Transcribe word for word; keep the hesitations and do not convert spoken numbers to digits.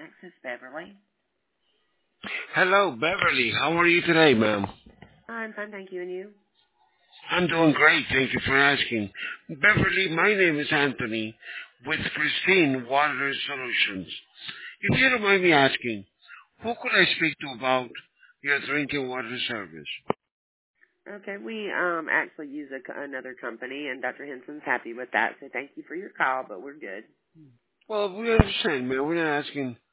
This is Beverly. Hello, Beverly. How are you today, ma'am? I'm fine, thank you. And you? I'm doing great. Thank you for asking. Beverly, my name is Anthony with Pristine Water Solutions. If you don't mind me asking, who could I speak to about your drinking water service? Okay, we um actually use a, co- another company, and Doctor Henson's happy with that. So thank you for your call, but we're good. Well, we understand, man. We're not asking